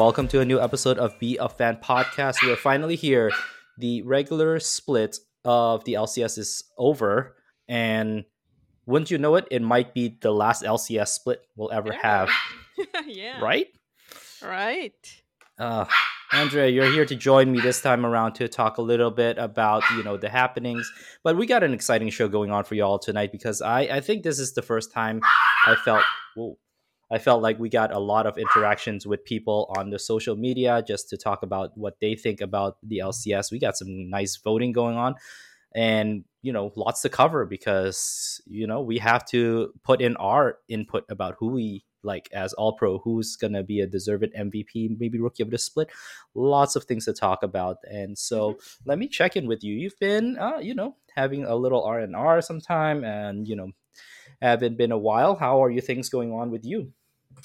welcome to a new episode of Be a Fan Podcast. We're finally here. The regular split of the LCS is over, and wouldn't you know it, it might be the last LCS split we'll ever have, Ever. Yeah. right? Right. Uh, Andrea, you're here to join me this time around to talk a little bit about, the happenings. But we got an exciting show going on for y'all tonight because I think this is the first time I felt, whoa, I felt like we got a lot of interactions with people on the social media just to talk about what they think about the LCS. We got some nice voting going on and, lots to cover because, we have to put in our input about who we like as all pro, who's going to be a deserved MVP, maybe rookie of the split. Lots of things to talk about. And so let me check in with you. You've been, having a little R&R sometime and, haven't been a while. How are you things going on with you?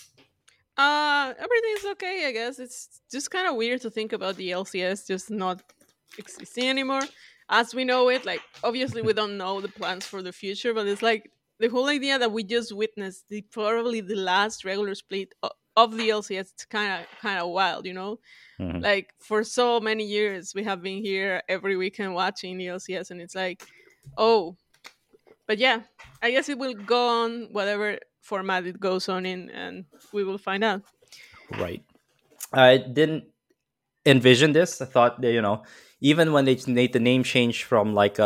Everything's okay, I guess. It's just kind of weird to think about the LCS just not existing anymore as we know it. Like, obviously, we don't know the plans for the future, but it's like the whole idea that we just witnessed probably the last regular split of the LCS. It's kind of wild, Mhm. Like, for so many years, we have been here every weekend watching the LCS, and it's like, oh, but yeah, I guess it will go on whatever format it goes on in, and we will find out. Right. I didn't envision this. I thought that, even when they made the name change from like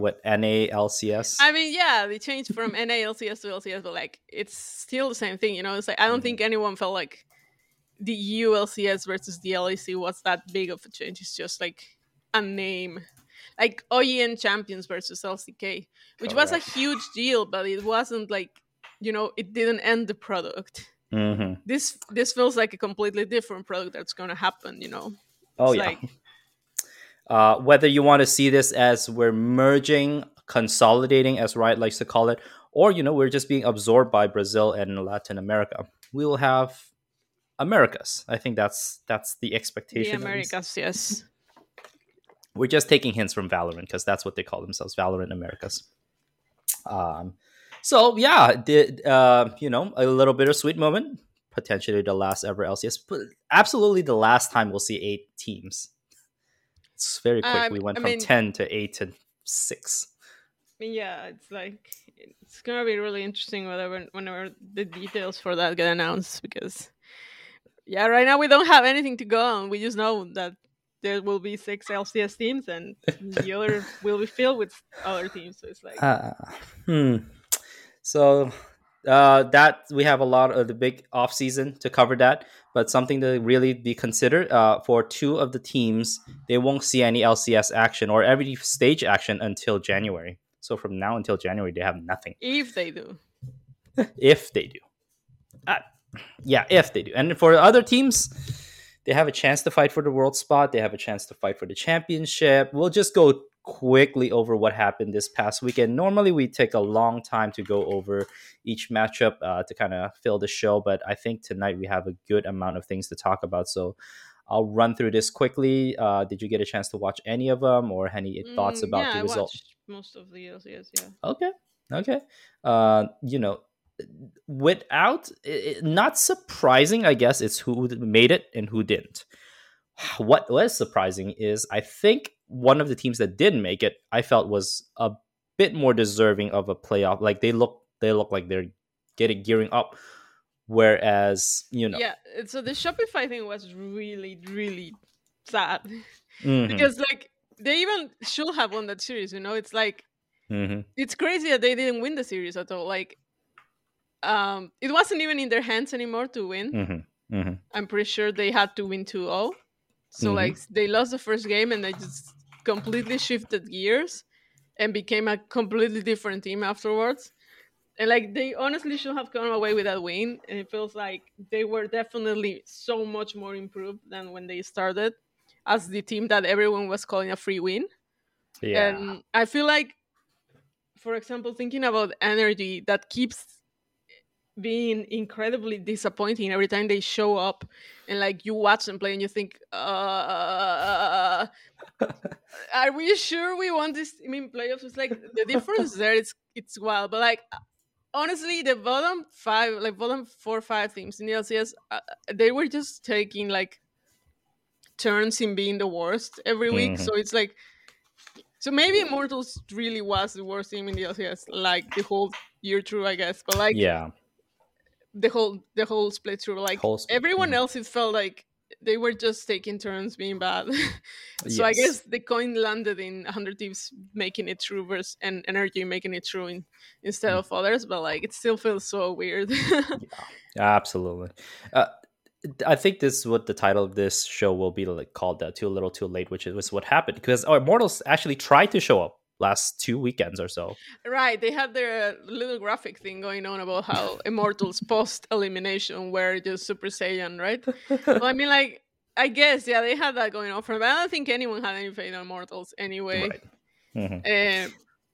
NALCS. I mean, yeah, they changed from NALCS to LCS, but like it's still the same thing, It's like I don't think anyone felt like the ULCS versus the LEC was that big of a change. It's just like a name, like OEN Champions versus LCK, which was a Correct. huge deal, but it wasn't like it didn't end the product. Mm-hmm. This feels like a completely different product that's going to happen. Oh, It's yeah. like Whether you want to see this as we're merging, consolidating, as Riot likes to call it, or, we're just being absorbed by Brazil and Latin America, we will have Americas. I think that's the the expectation. At least. Americas, yes. We're just taking hints from Valorant because that's what they call themselves, Valorant Americas. So yeah, did a little bittersweet moment, potentially the last ever LCS, but absolutely the last time we'll see 8 teams. It's very quick. We went I from mean, 10 to 8 to 6. yeah, it's like it's gonna be really interesting whenever the details for that get announced, because yeah, right now we don't have anything to go on. We just know that there will be 6 LCS teams and the other will be filled with other teams. So it's like Hmm. So that we have a lot of the big off season to cover that, but something to really be considered for 2 of the teams, they won't see any LCS action or every stage action until January. So from now until January, they have nothing. if they do. If they do, uh, yeah, if they do, and for the other teams, they have a chance to fight for the world spot. They have a chance to fight for the championship. We'll just go quickly over what happened this past weekend. Normally, we take a long time to go over each matchup to kind of fill the show, but I think tonight we have a good amount of things to talk about. So I'll run through this quickly. Did you get a chance to watch any of them or any thoughts about Yeah, the I result? watched most of the LCS. Yeah. Okay. Okay. Uh, you know, without not surprising, I guess it's who made it and who didn't. What was surprising is I think one of the teams that didn't make it, I felt was a bit more deserving of a playoff. Like they look like they're gearing up. Whereas, Yeah, so the Shopify thing was really, really sad hmm because like they even should have won that series. It's like hmm it's crazy that they didn't win the series at all. Like, it wasn't even in their hands anymore to win. hmm hmm I'm pretty sure they had to win 2-0. So hmm like they lost the first game and they just completely shifted gears and became a completely different team afterwards. And like they honestly should have come away with that win. And it feels like they were definitely so much more improved than when they started as the team that everyone was calling a free win. Yeah. And I feel like, for example, thinking about energy that keeps being incredibly disappointing every time they show up, and like you watch them play and you think, are we sure we want this team in playoffs? It's like the difference there, it's wild. But like honestly, the bottom 4 or 5 teams in the LCS, they were just taking like turns in being the worst every week. Hmm. So it's like, so maybe Immortals really was the worst team in the LCS, like the whole year through, I guess. But like Yeah. the whole split through, like Whole everyone else, it felt like they were just taking turns being bad. So I Yes. guess the coin landed in 100 Thieves making it through versus and Energy making it through instead Mm, of others, but like it still feels so weird. yeah. Absolutely. Uh, I think this is what the title of this show will be, like, called "Too Little, Too Late," which was what happened because our Immortals actually tried to show up last 2 weekends or so. Right, they had their little graphic thing going on about how Immortals post elimination were just Super Saiyan, right? Well, I mean, like, I guess, yeah, they had that going on for them. But I don't think anyone had any faith in Immortals anyway. Right. Hmm. Uh,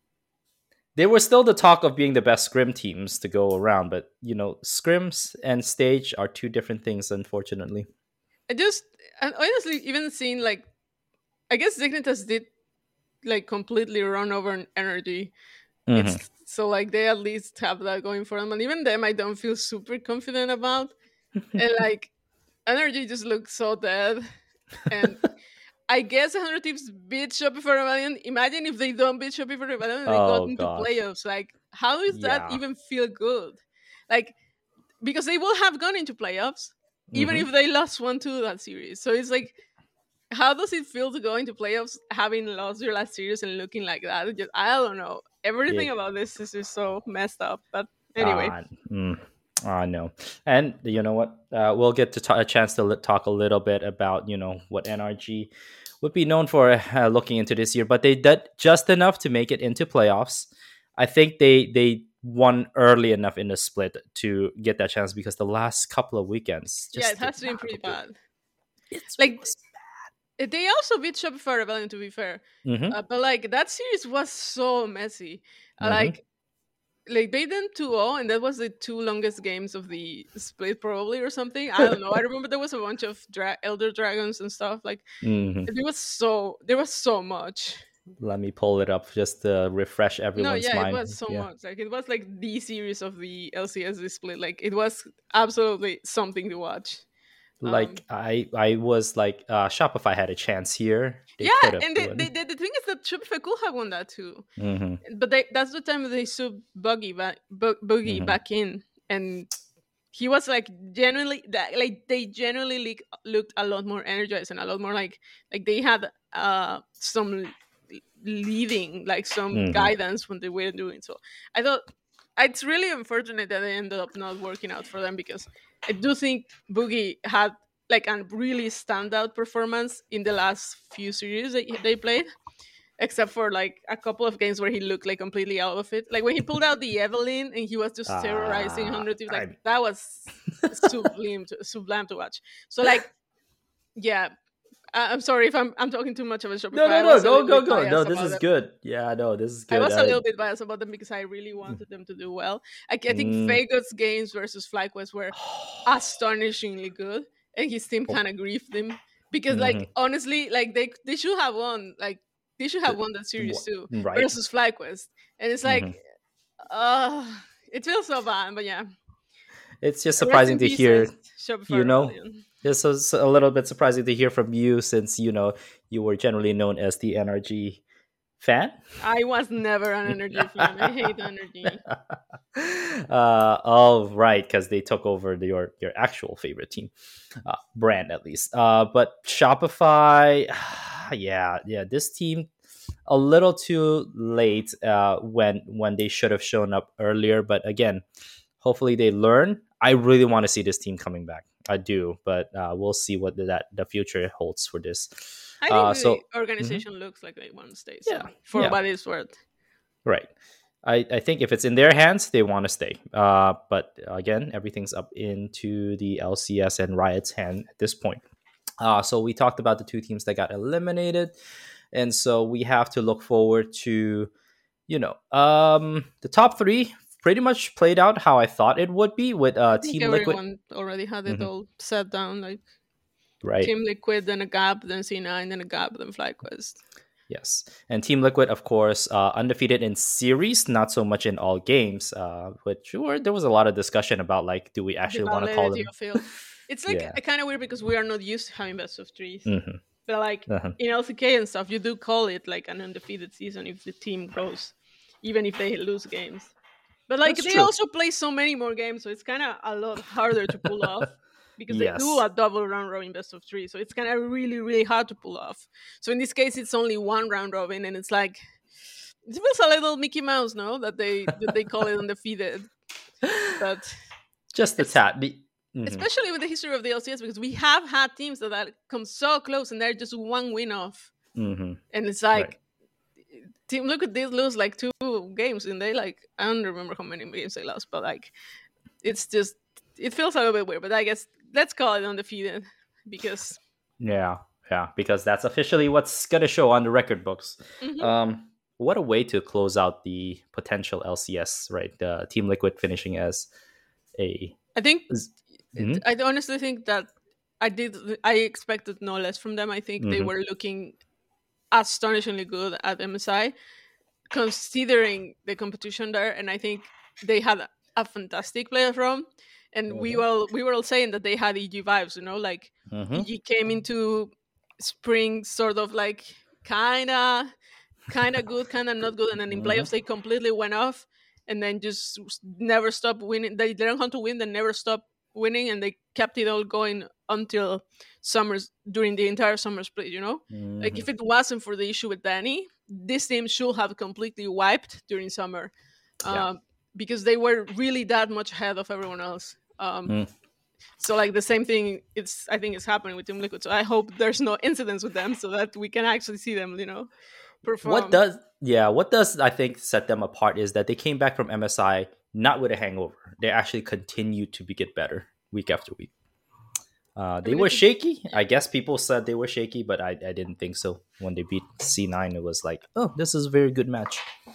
They were still the talk of being the best scrim teams to go around, but scrims and stage are two different things, unfortunately. I just, and honestly, even seeing, like, I guess Dignitas did, like, completely run over an Energy. Hmm. It's so, like, they at least have that going for them. And even them, I don't feel super confident about. And, like, Energy just looks so dead. And I guess 100 Thieves beat Shopify Rebellion. Imagine if they don't beat Shopify Rebellion and they got Oh into gosh. playoffs. Like, how does that Yeah. even feel good? Like, because they will have gone into playoffs, even Hmm. if they lost 1-2 that series. So it's like, how does it feel to go into playoffs having lost your last series and looking like that? I don't know. Everything It. about this is just so messed up. But anyway, Uh, mm, no. And you know what? We'll get to a chance to talk a little bit about what NRG would be known for looking into this year, but they did just enough to make it into playoffs. I think they won early enough in the split to get that chance because the last couple of weekends yeah, it just did has been not pretty look good. bad. It Like, was. they also beat Shopify Rebellion, to be fair. Mm-hmm. But like that series was so messy. Mm-hmm. Like they did 2-0, and that was the two longest games of the split, probably, or something. I don't know. I remember there was a bunch of Elder Dragons and stuff. Like Mm-hmm. there was so much. Let me pull it up just to refresh No, everyone's yeah, it was mind. so Yeah. much. Like it was like the series of the LCS split. Like it was absolutely something to watch. Um, Like I was like, Shopify had a chance here. They yeah, could have and won. the thing is that Shopify could have won that too. Mm-hmm. But that's the time they subbed Boogie Mm-hmm. back in, and he was like genuinely that, like they genuinely looked a lot more energized and a lot more like they had some leading, like some Mm-hmm. guidance when they were doing so. I thought it's really unfortunate that they ended up not working out for them, because I do think Boogie had like a really standout performance in the last few series that they played, except for like a couple of games where he looked like completely out of it. Like when he pulled out the Evelyn and he was just terrorizing 100 teams, like I that was sublime to watch. So like, yeah, I'm sorry if I'm talking too much of a Shopify. no, I was a go little go bit go. No, biased this about is them. good. Yeah, no, this is I good. was a little bit biased about them because I really wanted them to do well. I think Mm. Fago's games versus FlyQuest were astonishingly good, and his team kind of griefed him because, like, Mhm. honestly, like they should have won. Like they should have The- won that series too right. versus FlyQuest, and it's like, Mhm. uh it feels so bad. But yeah, It's just rest surprising in to hear. pieces, Shopify You know, Rebellion. it's a little bit surprising to hear from you since you were generally known as the NRG fan. I was never an energy fan. I hate energy. Oh, right, because they took over your actual favorite team, brand at least. But Shopify, yeah, this team a little too late when they should have shown up earlier. But again, hopefully they learn. I really want to see this team coming back. I do, but we'll see what the future holds for this. I think the Mhm. organization looks like they want to stay. Yeah, So for yeah, what it's worth. right. I think if it's in their hands, they want to stay. But again, everything's up into the LCS and Riot's hand at this point. So we talked about the two teams that got eliminated, and so we have to look forward to, the top three. Pretty much played out how I thought it would be with I think Team Liquid. everyone already had it Mhm. all set down. Like Right. Team Liquid, then a Gap, then C9, then a Gap, then FlyQuest. Yes. And Team Liquid, of course, undefeated in series, not so much in all games, which there was a lot of discussion about, like, do we The actually want to call validity them? of field. it's like Yeah. kind of weird because we are not used to having best of threes. Hmm. But like Uh-huh. in LCK and stuff, you do call it like an undefeated season if the team goes, even if they lose games. But like That's they true. also play so many more games, so it's kind of a lot harder to pull off because they do Yes. a double round robin best of three. So it's kind of really, really hard to pull off. So in this case, it's only one round robin, and it's like it feels a little Mickey Mouse, no? That they call it undefeated, but Just a it's tad. Hmm. especially with the history of the LCS because we have had teams that come so close and they're just one win off, Hmm. and it's Right. like team look at this lose like 2 games and they like I don't remember how many games they lost, but like it's just it feels a little bit weird. But I guess let's call it undefeated because Yeah. Yeah. Because that's officially what's gonna show on the record books. mhm, What a way to close out the potential LCS, right? Team Liquid finishing as a. I think Mhm. I honestly think that I expected no less from them. I think they Mhm. were looking astonishingly good at MSI considering the competition there, and I think they had a fantastic player from. And Mhm. we were all saying that they had EG vibes, like Mhm. EG came into spring sort of like kind of good, kind of not good, and then in Mhm. playoffs they completely went off, and then just never stopped winning. They learned how to win, then never stopped winning, and they kept it all going until summers during the entire summer split. Like Mhm. if it wasn't for the issue with Danny, this team should have completely wiped during summer, Yeah. um, because they were really that much ahead of everyone else. Mm. So like the same thing, I think is happening with Team Liquid. So I hope there's no incidents with them, so that we can actually see them, What perform. does Yeah, what does I think set them apart is that they came back from MSI not with a hangover. They actually continued to get better week after week. I They mean, were it's shaky. yeah. I guess people said they were shaky, but I didn't think so. When they beat C9, it was like, oh, this is a very good match.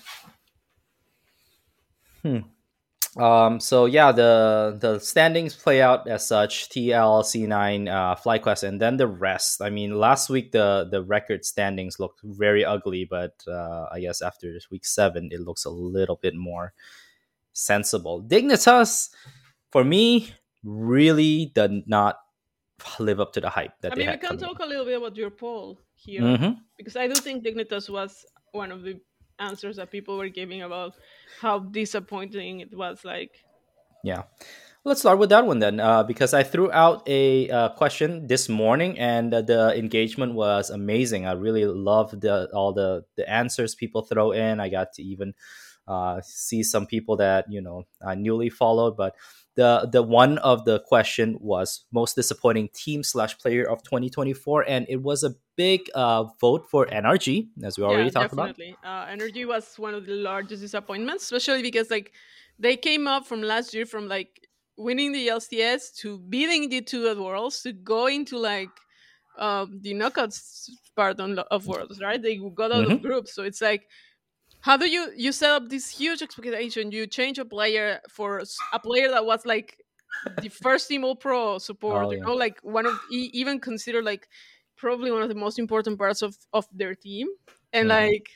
Hmm. So yeah, the standings play out as such: TL, C9, FlyQuest, and then the rest. I mean, last week the record standings looked very ugly, but I guess after week 7, it looks a little bit more sensible. Dignitas, for me, really did not live up to the hype that I they mean, we had can coming talk a little bit about your poll in. here Hmm. because I do think Dignitas was one of the answers that people were giving about how disappointing it was. Like, Yeah. Let's start with that one then, because I threw out a question this morning, and the engagement was amazing. I really loved all the answers people throw in. I got to even see some people that I newly followed. But the one of the question was most disappointing team slash player of 2024, and it was a big vote for NRG, as we yeah, already talked about. definitely. Energy was one of the largest disappointments, especially because like they came up from last year from like winning the LCS to beating the two at Worlds to going to like the knockouts part of Worlds, right? They got out of Hmm. groups, so it's like how do you set up this huge expectation? You change a player for a player that was like the first team all pro support, Oh yeah. like one of even considered like probably one of the most important parts of their team, and Hmm. like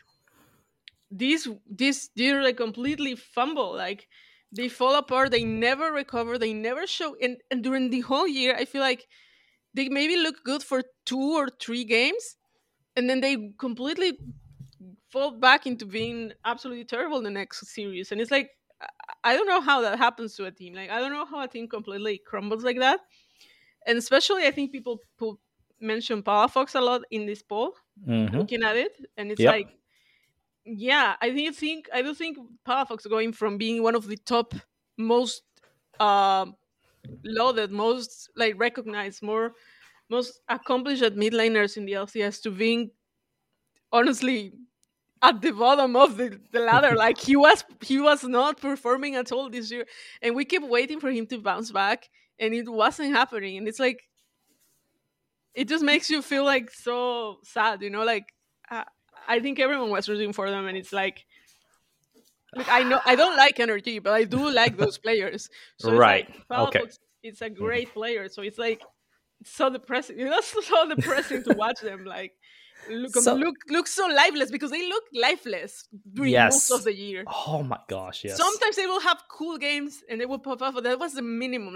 these they're like completely fumble, like they fall apart, they never recover, they never show, and during the whole year I feel like they maybe look good for 2 or 3 games, and then they completely fall back into being absolutely terrible in the next series. And it's like I don't know how that happens to a team. Like I don't know how a team completely crumbles like that. And especially I think people mention Palafox a lot in this poll, Hmm. looking at it, and it's like Yep. yeah, I do think Palafox going from being one of the top most um lauded, most like recognized, most accomplished at mid laners in the LCS to being honestly at the bottom of the ladder. Like he was not performing at all this year, and we kept waiting for him to bounce back, and it wasn't happening. And it's like it just makes you feel like so sad, like uh, I think everyone was rooting for them, and it's like look, I know I don't like energy, but I do like those players. So it's like Right. Okay. Palafox, it's a Mhm. great player, so it's like it's so depressing. So depressing to watch them. Like So look so lifeless because they look lifeless during most of yes. the year. Oh my gosh, yes. Sometimes they will have cool games and they will pop up, but that was the minimum. Like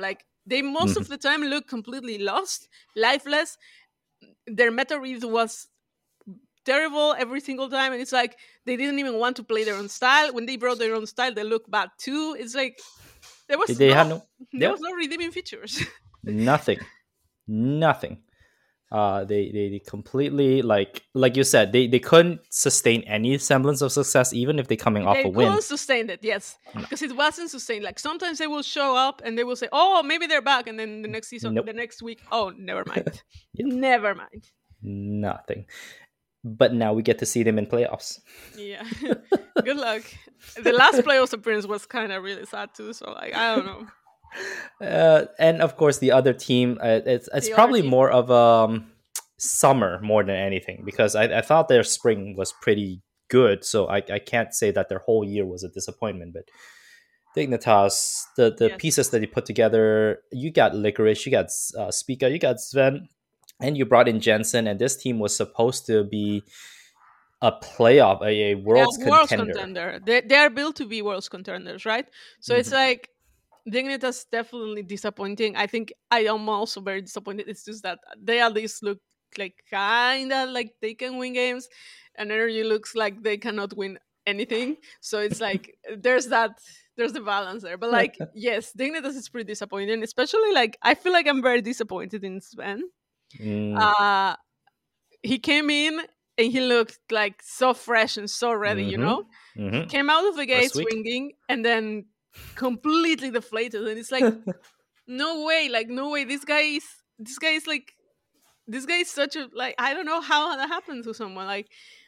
They most of the time look completely lost, lifeless. Their meta read was terrible every single time, and it's like they didn't even want to play their own style. When they brought their own style, they look bad too. It's like there was They had no no, there yep, was no redeeming features. nothing, nothing. They completely like you said, they couldn't sustain any semblance of success, even if they're coming off They a win. couldn't sustain it, yes, No, because it wasn't sustained. Like sometimes they will show up and they will say, "Oh, maybe they're back," and then the next season, nope, the next week, oh, never mind, yep, never mind. nothing. But now we get to see them in playoffs. Yeah, good luck. The last playoffs appearance was kind of really sad too. So like, I don't know. And of course, the other team, it's The other probably team. more of summer more than anything, because I thought their spring was pretty good, so I can't say that their whole year was a disappointment. But Dignitas, the Yes. pieces that he put together, you got Licorice, you got Spica, you got Sven, and you brought in Jensen, and this team was supposed to be a playoff, a world's World's contender. contender. They are built to be world's contenders, right? So it's like Dignitas definitely disappointing. I think I am also very disappointed. It's just that they at least look like kinda like they can win games, and Energy looks like they cannot win anything. So it's like there's the balance there. But like yes, Dignitas is pretty disappointing, especially like I feel like I'm very disappointed in Sven. Uh he came in and he looked like so fresh and so ready, you know? He came out of the gate First week. swinging and then completely deflated. And it's like, no way, like, no way. This guy is like, this guy is such a, like, I don't know how that happened to someone. Like,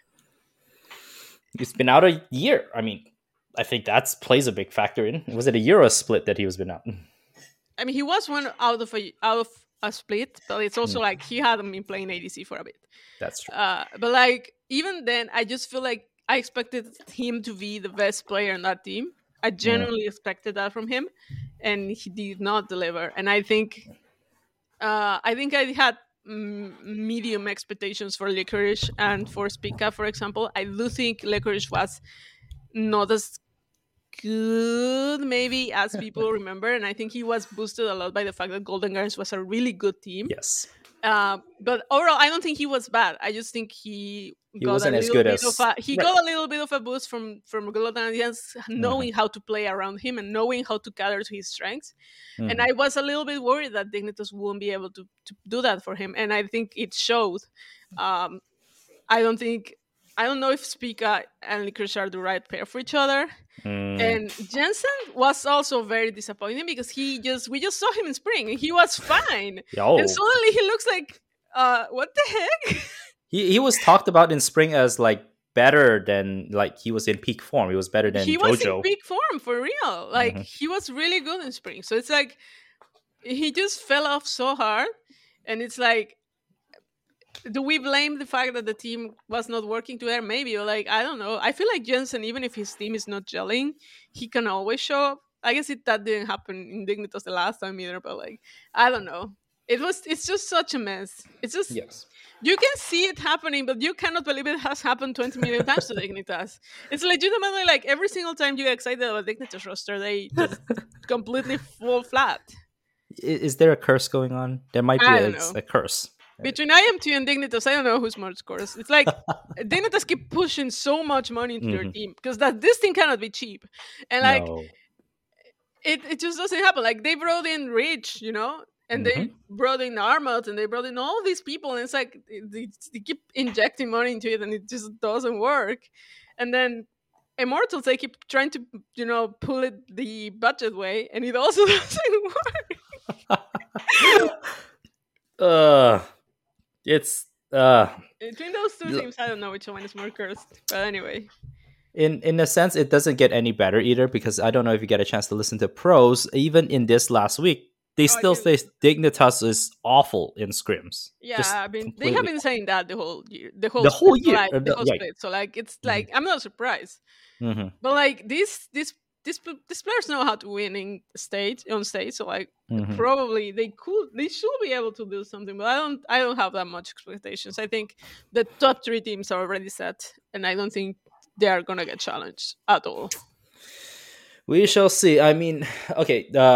He's been out a year. I mean, I think that plays a big factor in. Was it a year or a split that he was been out? I mean, he was one out of a split, but it's also like he hadn't been playing ADC for a bit. That's true. But like even then, I just feel like I expected him to be the best player in that team. I genuinely expected that from him, and he did not deliver. And I think I had medium expectations for Licorice and for Spica, for example. I do think Licorice was not as good maybe as people remember, and I think he was boosted a lot by the fact that Golden Guardians was a really good team. Yes. But overall, I don't think he was bad. I just think he got wasn't a as little good bit as of a right. got a little bit of a boost from Golden Guardians knowing how to play around him and knowing how to cater to his strengths. And I was a little bit worried that Dignitas wouldn't be able to do that for him, and I think it showed. I don't know if Spica and Licorice are the right pair for each other. And Jensen was also very disappointing because we just saw him in spring and he was fine. Yo. And suddenly he looks like what the heck? He was talked about in spring as like better than, like, he was in peak form. He was better than He JoJo. was in peak form for real. Like he was really good in spring. So it's like he just fell off so hard, and it's like, do we blame the fact that the team was not working together? Maybe, or like, I don't know. I feel like Jensen, even if his team is not gelling, he can always show up. I guess that didn't happen in Dignitas the last time either, but like, I don't know. It's just such a mess. It's just, Yes. you can see it happening, but you cannot believe it has happened 20 million times to Dignitas. It's legitimately like every single time you get excited about Dignitas roster, they just completely fall flat. Is there a curse going on? There might be I don't know. a curse. Between IM2 and Dignitas, I don't know who's more scores. It's like Dignitas keep pushing so much money into their team because this thing cannot be cheap, and like No. it just doesn't happen. Like they brought in Rich, you know, and they brought in Armut, and they brought in all these people, and it's like they keep injecting money into it, and it just doesn't work. And then Immortals, they keep trying to, you know, pull it the budget way, and it also doesn't work. It's Between those two teams, I don't know which one is more cursed. But anyway. in a sense, it doesn't get any better either, because I don't know if you get a chance to listen to pros. Even in this last week, they still say Dignitas is awful in scrims. Yeah, Just I mean, completely. they have been saying that the whole year, the whole year, like, the whole right. split. So like, it's like I'm not surprised. But like these players know how to win on stage. So like, probably they should be able to do something. But I don't have that much expectations. I think the top 3 teams are already set, and I don't think they are gonna get challenged at all. We shall see. I mean, okay.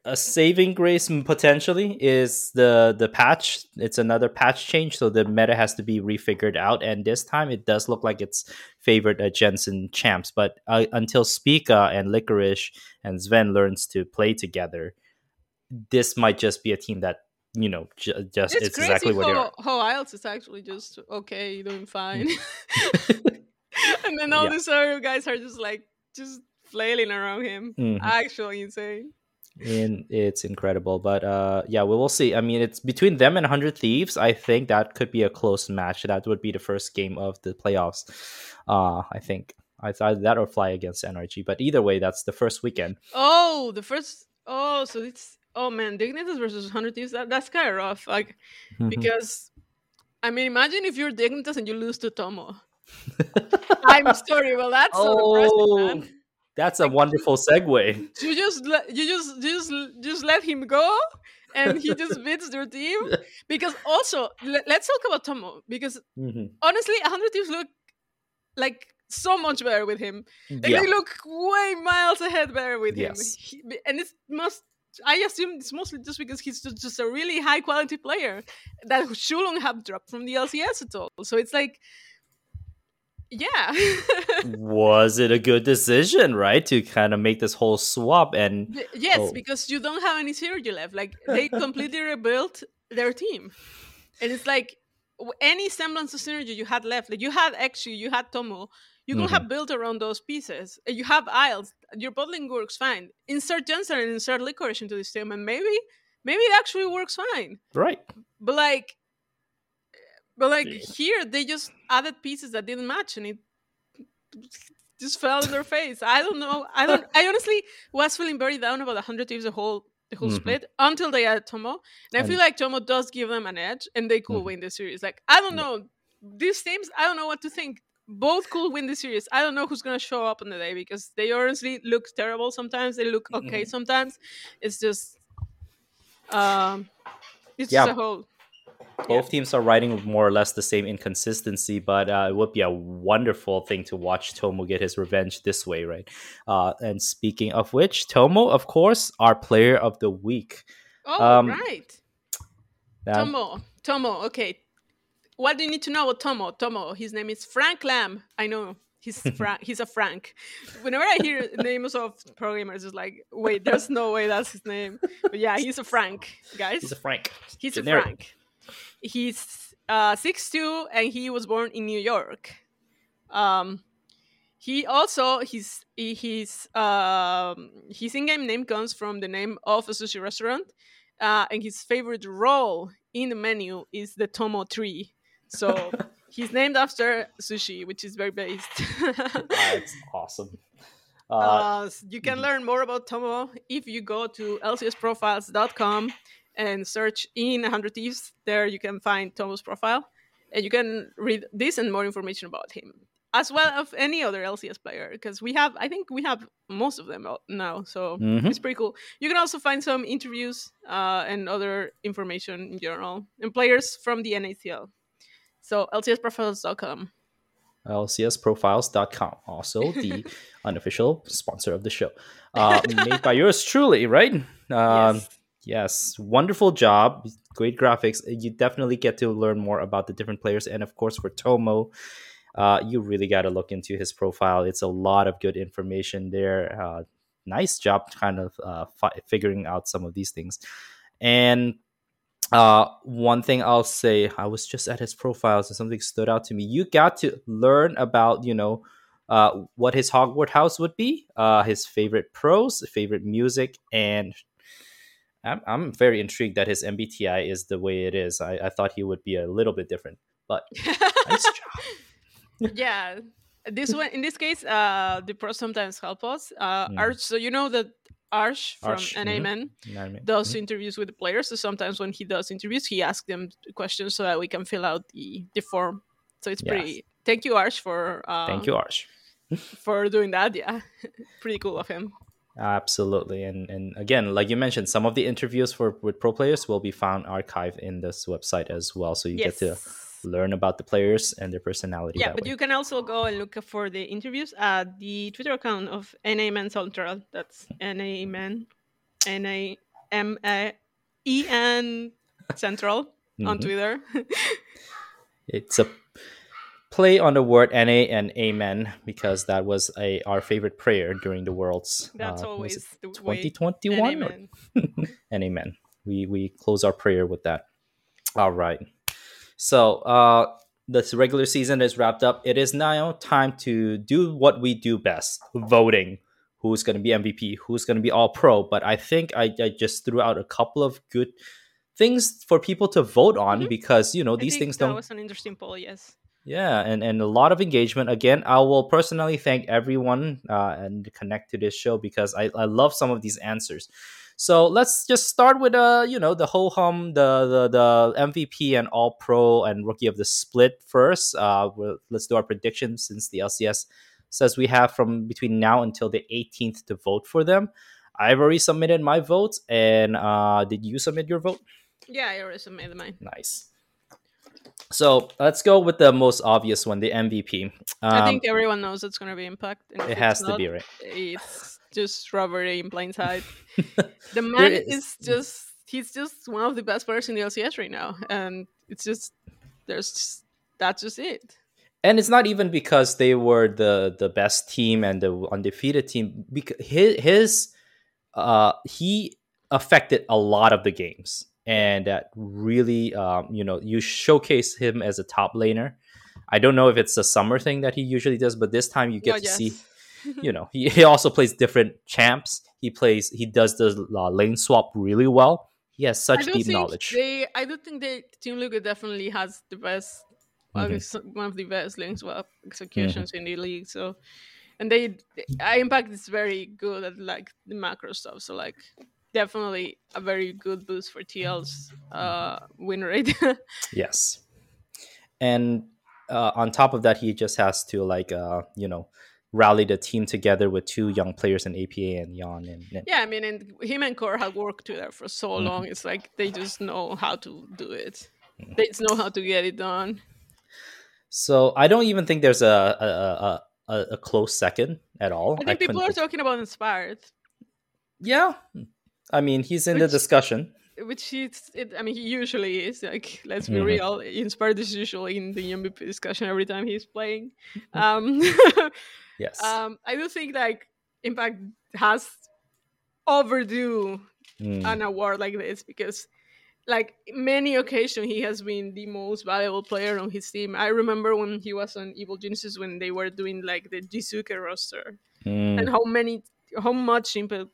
a saving grace potentially is the patch. It's another patch change, so the meta has to be refigured out. And this time, it does look like it's favored Jensen champs. But until Spica and Licorice and Sven learns to play together, this might just be a team that just It's it's exactly crazy where they are. how IELTS is actually just okay, doing fine. And then all Yeah. these other guys are just like just flailing around him. Mhm. Actually insane. And it's incredible. But yeah, we will see. I mean, it's between them and 100 Thieves. I think that could be a close match. That would be the first game of the playoffs. I think I thought that or fly against NRG. But either way, that's the first weekend. Oh, the first. Oh, so it's. Oh man, Dignitas versus 100 Thieves. That's kind of rough. Like, Mhm. because I mean, imagine if you're Dignitas and you lose to Tomo. I'm sorry, well, that's so depressing, Oh, man. that's a Like, wonderful segue. you just let him go, and he just beats their team. Because also, let's talk about Tomo. Because Mhm. honestly, 100 Thieves look like so much better with him. Like Yeah. they look way miles ahead better with him. Yes. And it's must. I assume it's mostly just because he's just a really high quality player that shouldn't have dropped from the LCS at all. So it's like, yeah. Was it a good decision, right, to kind of make this whole swap? And Yes, oh, because you don't have any synergy left. Like they completely rebuilt their team, and it's like any semblance of synergy you had left. Like you had Exu, you had Tomo, you could mhm. have built around those pieces. And you have Isles, your bottling works fine. Insert Jensen and insert Licorice into this team, and maybe it actually works fine. Right. But like Yeah. here they just added pieces that didn't match, and it just fell in their face. I don't know. I honestly was feeling very down about 100 Thieves the whole Mhm. split until they added Tomo. And I feel And like Tomo does give them an edge and they could mhm. win the series. Like I don't Yeah. know. These teams, I don't know what to think. Both could win the series. I don't know who's gonna show up on the day because they honestly look terrible sometimes. They look okay Mhm. sometimes. It's just um it's just a Yeah, whole yeah. both teams are riding more or less the same inconsistency, but it would be a wonderful thing to watch Tomo get his revenge this way, right? And speaking of which, Tomo, of course, our player of the week. Oh Um, right. that Tomo, okay. What do you need to know about Tomo? Tomo, his name is Frank Lamb. I know he's a Frank. Whenever I hear names of programmers, it's like, wait, there's no way that's his name. But yeah, he's a Frank, he's a guys. Frank, He's a generic. Frank. He's 6'2", and he was born in New York. He also his in-game name comes from the name of a sushi restaurant, and his favorite roll in the menu is the Tomo tree. So he's named after sushi, which is very based. That's awesome. Uh, You can mhm. learn more about Tomo if you go to lcsprofiles.com and search in 100 Thieves. There you can find Tomo's profile, and you can read this and more information about him, as well as any other LCS player, because I think we have most of them now, so it's Mhm. pretty cool. You can also find some interviews and other information in general, and players from the NACL. So lcsprofiles.com. lcsprofiles.com, also the unofficial sponsor of the show, made by yours truly, right? um, Yes. yes, wonderful job, great graphics. You definitely get to learn more about the different players, and of course for Tomo, you really got to look into his profile. It's a lot of good information there. Nice job kind of figuring out some of these things. And one thing I'll say, I was just at his profiles and something stood out to me. You got to learn about, what his Hogwarts house would be, his favorite pros, favorite music, and I'm very intrigued that his MBTI is the way it is. I thought he would be a little bit different, but nice job. Yeah, this one in this case, the pros sometimes help us. Mhm. Arch, so you know that Arch from Arsh, NAMN does interviews with the players. So sometimes when he does interviews, he asks them questions so that we can fill out the form. So it's Yes, pretty. Thank you, Arch, thank you, Arsh. for doing that. Yeah, pretty cool of him. Absolutely, and again, like you mentioned, some of the interviews with pro players will be found archived in this website as well, so you get to Yes. learn about the players and their personality Yeah, that but way. you can also go and look for the interviews at the Twitter account of NAMN Central. That's NAMN. NA. EN Central on Hmm. Twitter. It's a play on the word NA and Amen because that was our favorite prayer during the Worlds. That's Was it always the way. And 2021 or amen. and Amen? We close our prayer with that. All right. So this regular season is wrapped up. It is now time to do what we do best: voting. Who's going to be MVP? Who's going to be All Pro? But I think I just threw out a couple of good things for people to vote on Hmm. because I these think things that don't. was an interesting poll, yes. Yeah, and a lot of engagement. Again, I will personally thank everyone and connect to this show because I love some of these answers. So let's just start with the ho hum, the MVP and All Pro and Rookie of the Split first. Let's do our predictions since the LCS says we have from between now until the 18th to vote for them. I've already submitted my vote, and did you submit your vote? Yeah, I already submitted mine. Nice. So let's go with the most obvious one, the MVP. I think everyone knows it's going to be Impact, and if It it's has to not, be right. it's just robbery in plain sight. The There man is, is just—he's just one of the best players in the LCS right now, and it's just there's just, that's just it. and it's not even because they were the best team and the undefeated team. Because he affected a lot of the games, Yeah. and that really you showcase him as a top laner. I don't know if it's a summer thing that he usually does, but this time you get Well, to see. yes. He also plays different champs. He does the lane swap really well. He has such deep knowledge. I do think the Team Liquid definitely has the best, well, Hmm. it's one of the best lane swap Hmm. executions in the league. So, and Impact is very good at like the macro stuff. So, like, definitely a very good boost for TL's win rate. Yes, and on top of that, he just has to rally the team together with two young players in APA and Yon and Yeah, I mean, and him and Core have worked together for so long. Mhm. It's like they just know how to do it. They just know how to get it done. So I don't even think there's a close second at all. I I think people couldn't are think. talking about Inspired, Yeah, I mean he's in the which discussion. I mean, he usually is. Like, let's be Hmm. real. Inspired is usually in the MVP discussion every time he's playing. Um, Yes. I do think like Impact has overdue Mm. an award like this because like many occasions he has been the most valuable player on his team. I remember when he was on Evil Genesis when they were doing like the Jisuke roster and Mm. how much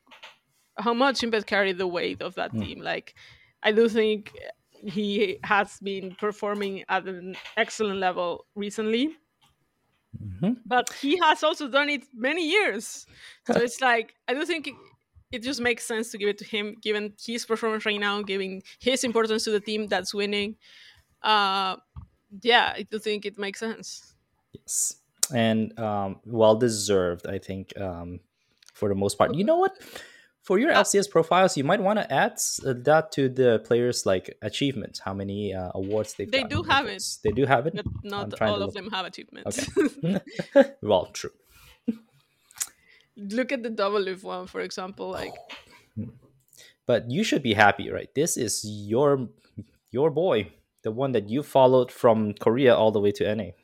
Impact carried the weight of that Mm. team. Like I do think he has been performing at an excellent level recently, Mhm. but he has also done it many years. So it's like I do think it just makes sense to give it to him, given his performance right now, giving his importance to the team that's winning. Uh, yeah, I do think it makes sense. Yes, and well deserved. I think for the most part. You know what? For your Uh, LCS profiles, you might want to add that to the players' like achievements. How many awards they've they gotten do or have it, votes? They do have it. but I'm not trying to all of look. them have achievements. Okay. Well, true. Look at the W one, for example. Like, But you should be happy, right? This is your boy, the one that you followed from Korea all the way to NA.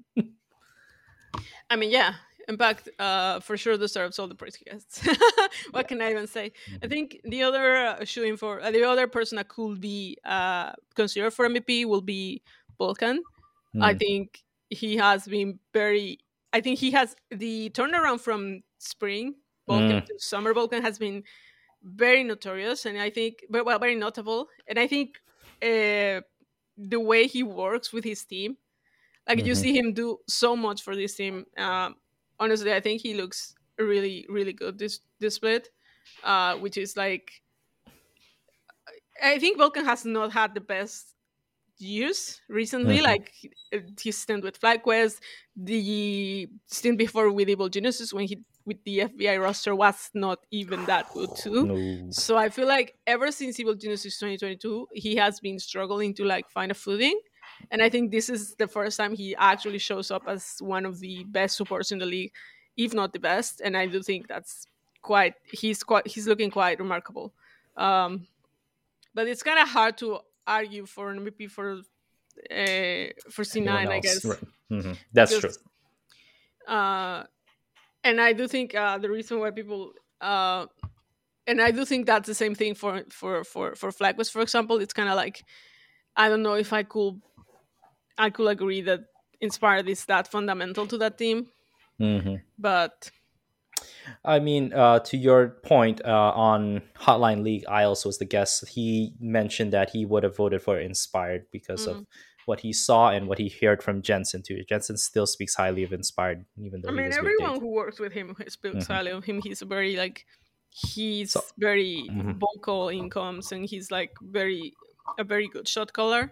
I mean, yeah, Impact for sure deserves all the praise he gets. What Yeah. can I even say? I Mhm. think the other shooting for the other person that could be considered for MVP will be Vulcan. I Mm. think he has been very. I think he has the turnaround from spring Vulcan Mm. to summer Vulcan has been very notorious, and I think, well, very notable. And I think the way he works with his team, like you Mhm. see him do so much for this team. Honestly, I think he looks really, really good this split, which is like I think Vulcan has not had the best years recently. Mhm. Like his stint with FlyQuest, the stint before with Evil Genesis when he with the FBI roster was not even that good too. No. So I feel like ever since Evil Genesis 2022, he has been struggling to like find a footing. And I think this is the first time he actually shows up as one of the best supports in the league, if not the best. And I do think that's he's looking quite remarkable. But it's kind of hard to argue for an MVP for Anyone C9, I else? guess, Right. That's true. because and I do think the reason why people and I do think that's the same thing for FlagQuest, for example. It's kind of like, I don't know if I could agree that Inspired is that fundamental to that team, but I mean, to your point on Hotline League, Isles was the guest. He mentioned that he would have voted for Inspired because of what he saw and what he heard from Jensen too. Jensen still speaks highly of Inspired, even though I he mean, was with everyone Dave. who works with him speaks highly of him. He's very he's So- very vocal in comms, and he's like a very good shot caller.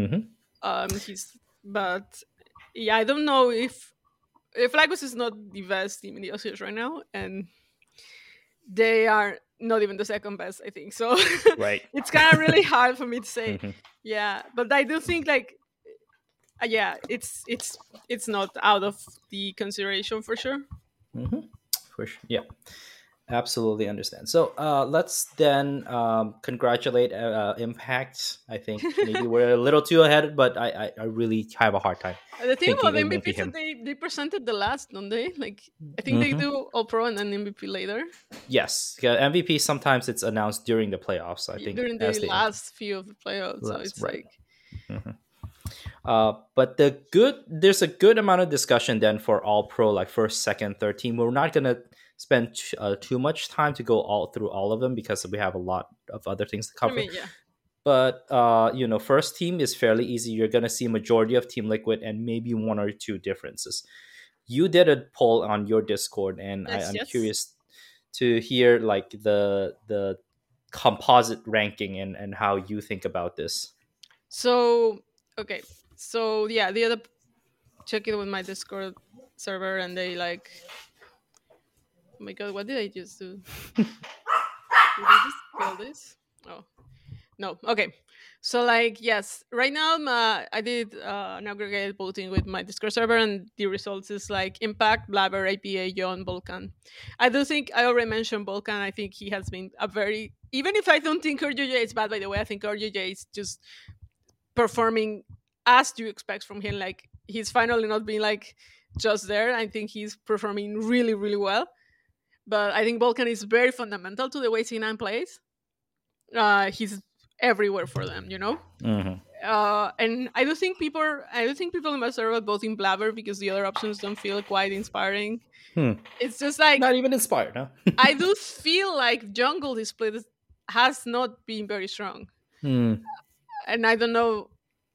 But yeah, I don't know if Lagos is not the best team in the OCS right now, and they are not even the second best, I think. So Right. it's kind of really hard for me to say. Yeah, but I do think yeah, it's not out of the consideration for sure. For sure. Yeah. Absolutely understand. So let's then congratulate Impact. I think maybe we're a little too ahead, but I really have a hard time. The thing about thinking it won't be MVP is that him. they presented the last, don't they? Like, I think they do All Pro and then MVP later Yes, MVP sometimes it's announced during the playoffs. I think during as the last few of the playoffs. So Last, it's right. like, but there's a good amount of discussion then for All Pro, like first, second, third team. We're not gonna spend too much time to go all through all of them because we have a lot of other things to I cover. mean, yeah. But first team is fairly easy. You're gonna see majority of Team Liquid and maybe one or two differences. You did a poll on your Discord, and I'm Yes. curious to hear like the composite ranking and how you think about this. So okay, so yeah, the other check it with my Discord server, and they like, oh my god, what did I just do? Did I just kill this? Oh no, okay. So like, yes, right now I did an aggregated voting with my Discord server, and the results is like Impact, Blabber, APA, John, Volcan. I do think I already mentioned Volcan. I think he has been a very, even if I don't think RJJ is bad, by the way, I think RJJ is just performing as you expect from him. Like, he's finally not being like just there. I think he's performing really, really well. But I think Volcan is very fundamental to the way C9 plays. He's everywhere for them, you know. And I do think people in my server both in Blabber because the other options don't feel quite inspiring. It's just like Not even Inspired, huh? I do feel like jungle display has not been very strong. And I don't know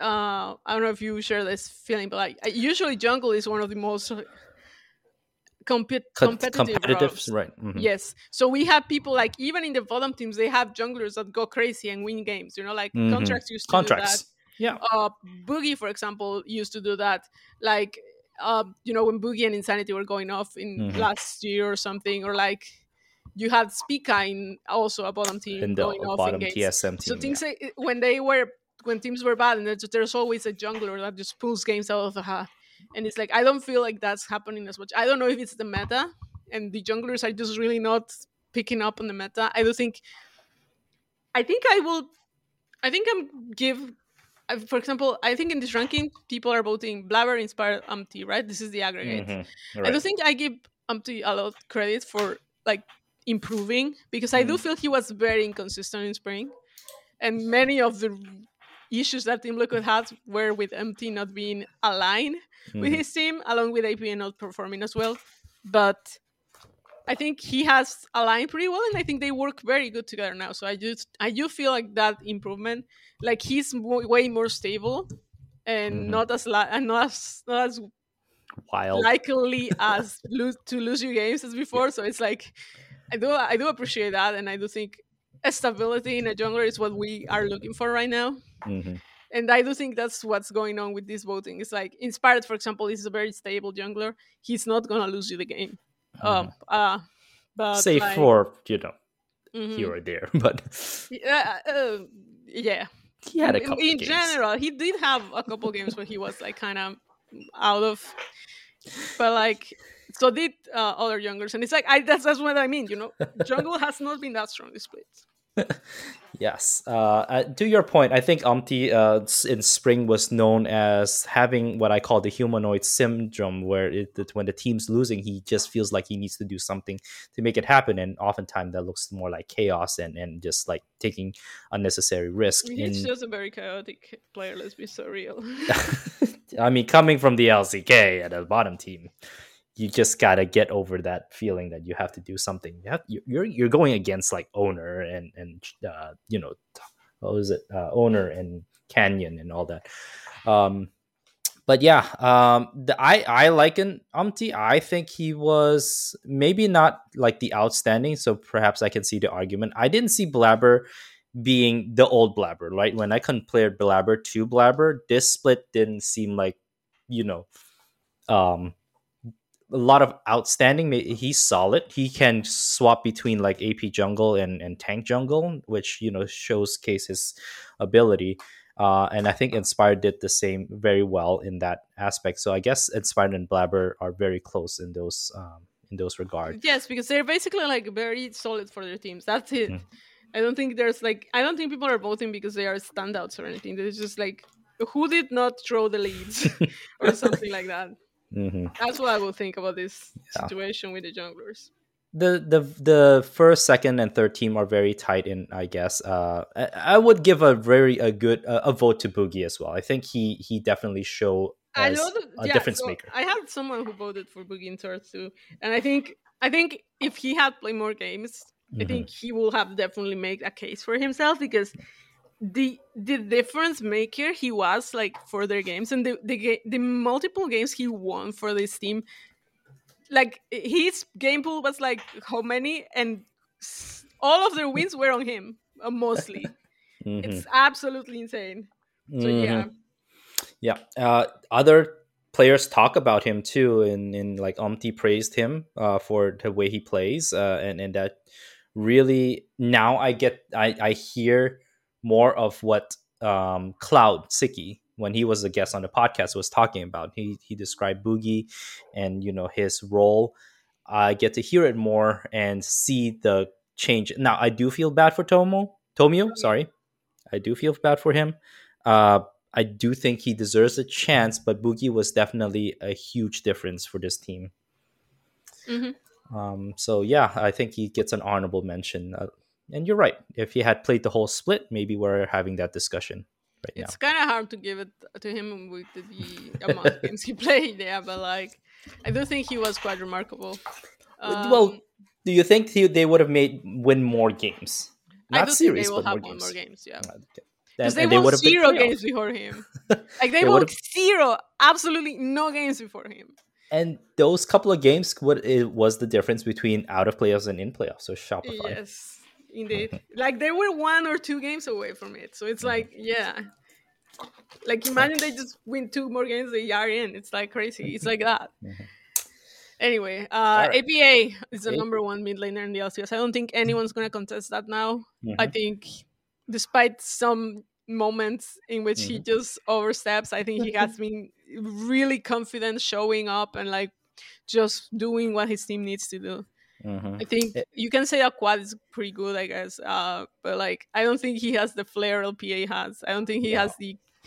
if you share this feeling, but like usually jungle is one of the most competitive routes. Right? Yes, so we have people like, even in the bottom teams, they have junglers that go crazy and win games, you know, like Contracts used to do that. Yeah. Boogie, for example, used to do that, like when Boogie and Insanity were going off in last year or something, or like you had Spica in also a bottom team in the going off bottom in games. TSM team. So things like, when teams were bad, and there's always a jungler that just pulls games out of the hat. And it's like, I don't feel like that's happening as much. I don't know if it's the meta and the junglers are just really not picking up on the meta. I think for example, I think in this ranking, people are voting Blabber, Inspired, Umpty, right? This is the aggregate. Right. I do think I give Umpty a lot of credit for like improving, because I do feel he was very inconsistent in spring. And many of the issues that Team Liquid had were with MT not being aligned with his team, along with APA not performing as well. But I think he has aligned pretty well, and I think they work very good together now. So I do feel like that improvement, like he's way more stable and not as wild, likely as to lose you games as before. So it's like I do appreciate that, and I do think stability in a jungler is what we are looking for right now. And I do think that's what's going on with this voting. It's like Inspired, for example, is a very stable jungler. He's not gonna lose you the game. But save like, for here or there, but yeah, he had a couple in games. general, he did have a couple games where he was like kind of out of, but like so did other junglers, and it's like that's what I mean. Jungle has not been that strong this split. Yes. To your point, I think Umti in spring was known as having what I call the humanoid syndrome, where when the team's losing, he just feels like he needs to do something to make it happen, and oftentimes that looks more like chaos and just like taking unnecessary risk. He's just a very chaotic player. Let's be so real. I mean, coming from the LCK at the bottom team, you just gotta get over that feeling that you have to do something. You're going against like owner and what was it, owner and Canyon and all that. Um, but yeah, I like an Umti. I think he was maybe not like the outstanding, so perhaps I can see the argument. I didn't see Blabber being the old Blabber, right? When I compared Blabber to Blabber, this split didn't seem like, you know, um, a lot of outstanding. He's solid. He can swap between like AP jungle and tank jungle, which showcase his ability. And I think Inspired did the same very well in that aspect. So I guess Inspired and Blabber are very close in those regard. Yes, because they're basically like very solid for their teams. That's it. Mm. I don't think people are voting because they are standouts or anything. There's just like who did not throw the leads or something like that. Hmm. That's what I will think about this Yeah. situation with the junglers. The first, second, and third team are very tight in. I guess I would give a good a vote to Boogie as well. I think he definitely show I know as that, a yeah. difference So maker. I had someone who voted for Boogie in third too, and I think if he had played more games, I Hmm. think he will have definitely made a case for himself because the difference maker he was like for their games and the multiple games he won for this team, like his game pool was like how many, and all of their wins were on him, mostly. Hmm. It's absolutely insane. So Hmm. yeah. Yeah. Other players talk about him too, and like Umti praised him for the way he plays, and that really now I hear more of what Cloud Siki, when he was a guest on the podcast, was talking about. He described Boogie and his role. I get to hear it more and see the change. Now I do feel bad for Tomio. Sorry, I do feel bad for him. Uh, I do think he deserves a chance, but Boogie was definitely a huge difference for this team. Hmm. So yeah, I think he gets an honorable mention. And you're right. If he had played the whole split, maybe we're having that discussion right It's now. kind of hard to give it to him with the amount of games he played. Yeah, but like, I do think he was quite remarkable. Um, Well, do you think they would have made win more games? I Not do think they series, will but more have won more games. games. Yeah, Okay. because they And they won would have been zero playoff. games before him. Like they They would won have, zero, absolutely no games before him. and those couple of games, what it was the difference between out of playoffs and in playoffs. So Shopify. Yes, indeed. Like they were 1 or 2 games away from it. So it's like, yeah. Like imagine they just win 2 more games they are in. It's like crazy. It's like that. Mhm. Anyway, All right. APA is the Okay. number one mid laner in the LCS. I don't think anyone's gonna contest that now. I Mhm. think, despite some moments in which he Mhm. just oversteps, I think he has been really confident, showing up and like just doing what his team needs to do. Mhm. I think Eh, you can say Aquad is pretty good, I guess. But like, I don't think he has the flair LPA has. I don't think he No, has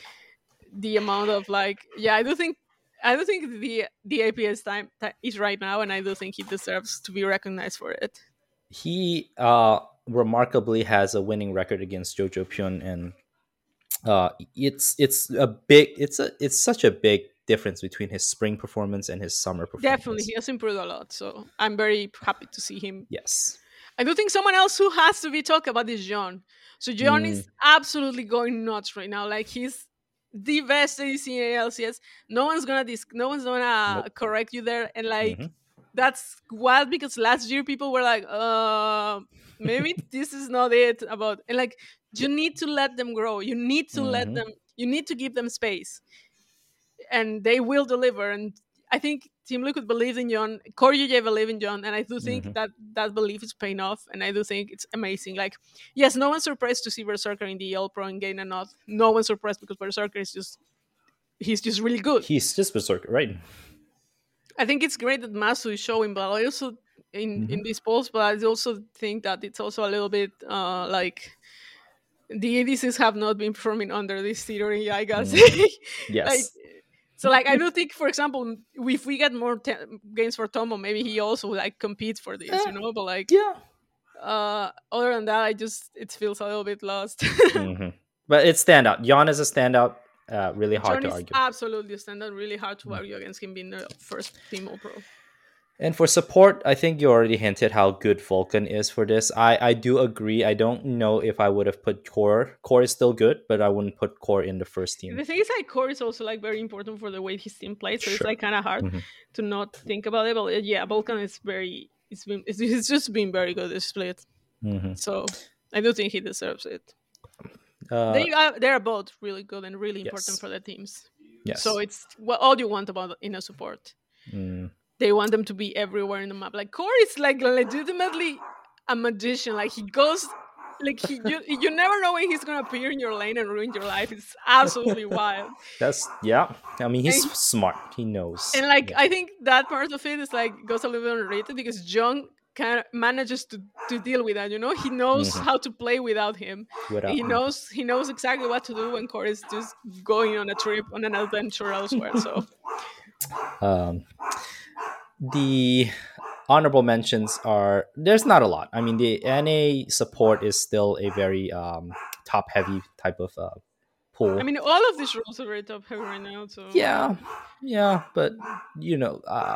the amount of like. Yeah, I do think the APS time is right now, and I do think he deserves to be recognized for it. he remarkably has a winning record against Jojo Pyun, and it's such a big difference between his spring performance and his summer Definitely, performance. he has improved a lot. So I'm very happy to see him. Yes. I do think someone else who has to be talked about is John. So John Mm, is absolutely going nuts right now. Like he's the best ADC in LCS. No one's gonna nope. correct you there. And like Hmm. that's wild because last year people were like, maybe this is not it about, and like you Yeah. need to let them grow. Hmm. You need to give them space and they will deliver. And I think Team Liquid believes in John, Core UJ believe in John, and I do think Hmm. that that belief is paying off, and I do think it's amazing. Like, yes, no one's surprised to see Berserker in the All Pro and Gain and not. No one's surprised because Berserker is just he's just really good. He's just berserker, right? I think it's great that Masu is showing, but I also in these polls, but I also think that it's also a little bit like the ADCs have not been performing under this theory, I guess. Like, Yes. so like I do think, for example, if we get more games for Tomo, maybe he also like competes for this, Eh, but like yeah. other than that, I just it feels a little bit lost. hmm But it's standout. Yon is a standout. Really hard John to is argue. absolutely a standard, really hard to argue against him being the first team All Pro. And for support, I think you already hinted how good Vulcan is for this. I do agree. I don't know if I would have put Core. Core is still good, but I wouldn't put Core in the first team. The thing is, like, core is also like very important for the way his team plays, so it's Sure. like kind of hard Mhm. to not think about it. But yeah, Vulcan is very. It's just been very good this split, Mhm. so I do think he deserves it. Uh, They are both really good and really important yes. for the teams. Yes. So it's what all you want about in a support. Mm. They want them to be everywhere in the map. Like Core is like legitimately a magician. Like he goes, like you never know when he's gonna appear in your lane and ruin your life. It's absolutely wild. That's yeah. I mean, he's And, smart. He knows. and like Yeah. I think that part of it is like goes a little bit underrated because John kind of manages to deal with that. He knows Mhm. how to play without him. Without He knows exactly what to do when Core is just going on a trip on an adventure elsewhere. So um, the honorable mentions are there's not a lot. I mean, the NA support is still a very top heavy type of pool. I mean, all of these roles are very top heavy right now. So Yeah, but you know,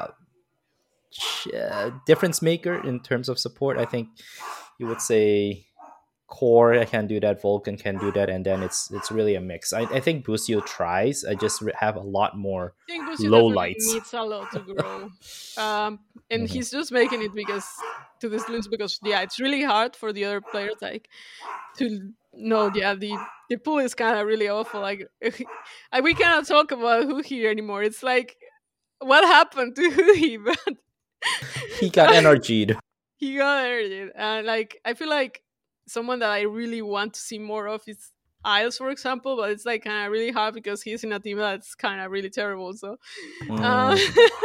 difference maker in terms of support. I think you would say Core can do that, Vulcan can do that, and then it's really a mix. I think Busio tries. I just have a lot more I think Busio low definitely lights. needs a lot to grow, and Mhm. he's just making it because to this lose because yeah, it's really hard for the other players like to know. Yeah, the pool is kind of really awful. Like we cannot talk about Huhi anymore. It's like what happened to Huhi, but He got NRG'd. he got hurt. And like I feel like someone that I really want to see more of is Isles, for example, but it's like kind of really hard because he's in a team that's kind of really terrible. So, uh, Mm.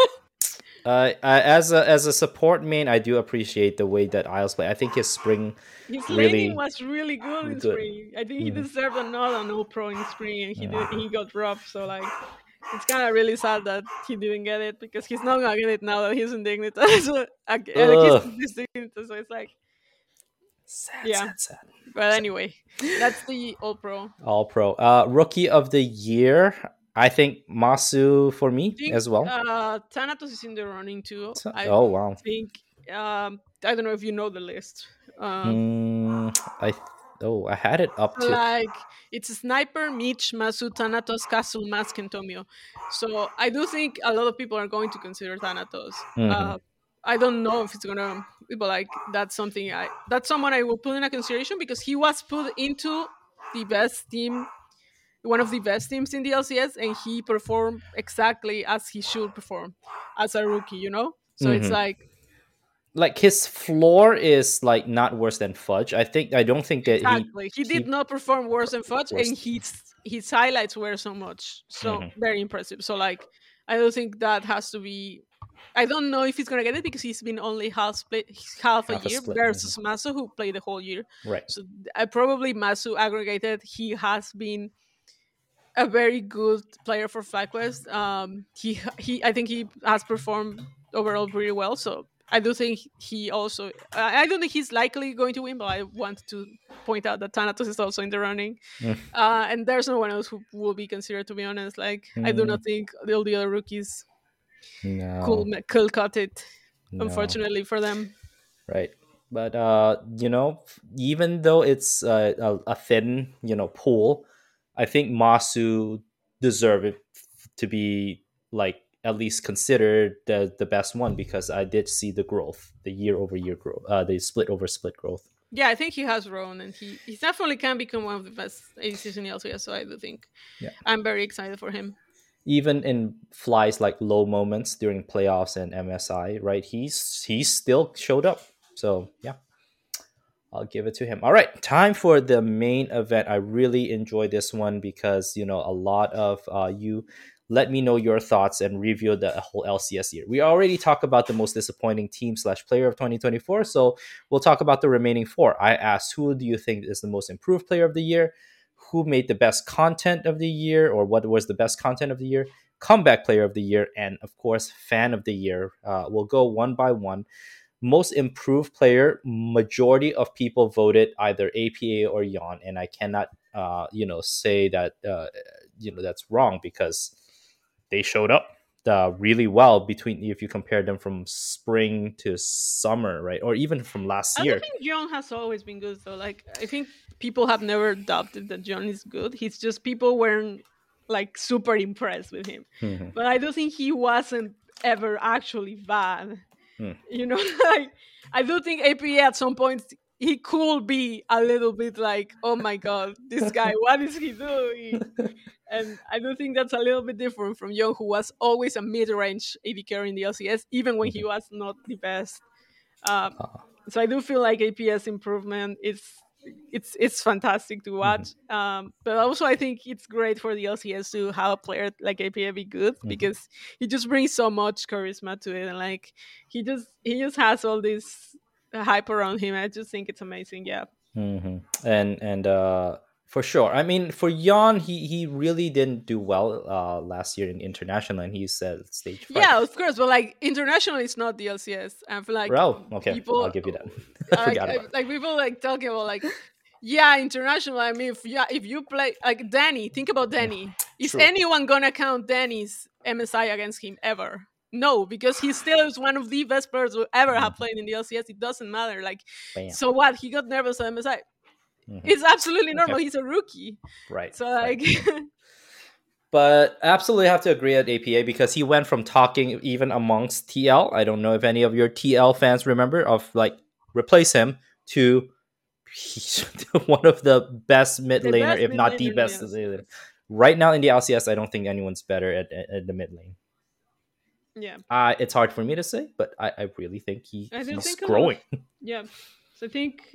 As a support main, I do appreciate the way that Isles play. I think his spring his laning really was really good in good. spring. I think he Mhm. deserved another no pro in spring, and Yeah. he got robbed. So like, it's kind of really sad that he didn't get it because he's not gonna get it now that he's in Dignitas. So, he's Ugh. in this Dignitas, so it's like, Sad, yeah. sad, sad. But anyway, that's the All Pro. All pro. Rookie of the year. I think Masu for I me think as well. Thanatos is in the running too. I Oh wow. think I don't know if you know the list. Mm, I I had it up to. Like it's Sniper, Mitch, Masu, Thanatos, Castle, Mask, and Tomio. So I do think a lot of people are going to consider Thanatos. Mhm. I don't know if it's gonna, but like that's someone I will put in a consideration because he was put into the best team, one of the best teams in the LCS, and he performed exactly as he should perform as a rookie. So it's Mhm. like Like his floor is like not worse than Fudge. I don't think that exactly he did he not perform worse than Fudge, and worse. his highlights were so Mhm. very impressive. So like I don't think that has to be. I don't know if he's gonna get it because he's been only half a Half a year split. Mhm. versus Masu who played the whole year. Right. So probably Masu aggregated. He has been a very good player for FlyQuest. He I think he has performed overall pretty well. So I do think he also. I don't think he's likely going to win, but I want to point out that Thanatos is also in the running, Mm. and there's no one else who will be considered. To be honest, like I do Mm, not think all the other rookies no, could cut it. no. Unfortunately for them. Right. But even though it's a thin, pool, I think Masu deserve it to be like at least considered the best one because I did see the growth, the year over year growth, the split over split growth. Yeah, I think he has grown, and he definitely can become one of the best ADCs in the LCS. So I do think Yeah. I'm very excited for him. Even in flies like low moments during playoffs and MSI, right? He's still showed up. So yeah. I'll give it to him. All right, time for the main event. I really enjoyed this one because a lot of you let me know your thoughts and review the whole LCS year. We already talked about the most disappointing team slash player of 2024, so we'll talk about the remaining four. I asked, who do you think is the most improved player of the year? Who made the best content of the year, or what was the best content of the year? Comeback player of the year, and of course, fan of the year. We'll go one by one. Most improved player, majority of people voted either APA or Yon, and I cannot, say that, that's wrong because they showed up really well between if you compare them from spring to summer, right, or even from last I don't year. think John has always been good though. Like I think people have never doubted that John is good. He's just people weren't like super impressed with him. Mhm. But I don't think he wasn't ever actually bad. Mm. You know, like I do think APA at some point he could be a little bit like, oh my god, this guy, what is he doing? And I do think that's a little bit different from Young, who was always a mid-range AD carry in the LCS, even when he Mhm. was not the best. Um, Uh, so I do feel like APS improvement is it's fantastic to mhm. watch. But also I think it's great for the LCS to have a player like APA be good Mhm. because he just brings so much charisma to it, and like he just has all this hype around him. I just think it's amazing. Yeah. And for sure, I mean, for Jan, he really didn't do well last year in international, and he said stage five. Yeah, of course, but like internationally, it's not the LCS. I feel like Oh, okay, I'll people give you that. I forgot about it. like people like talking about like, yeah, international. I mean, if you play like Danny, think about Danny. Is True. anyone gonna count Danny's MSI against him ever? No, because he still is one of the best players who ever have Mhm. played in the LCS. It doesn't matter. Like, Bam. so what? He got nervous at MSI. Mhm. It's absolutely Okay. normal. He's a rookie. Right. So Right. like, But absolutely have to agree at APA because he went from talking even amongst TL. I don't know if any of your TL fans remember of like replace him to he's one of the best mid the laner, best if mid not the laner in the best LCS. laner. Right now in the LCS, I don't think anyone's better at the mid lane. Yeah. It's hard for me to say, but I really think I do he's think a lot of growing. yeah. So I think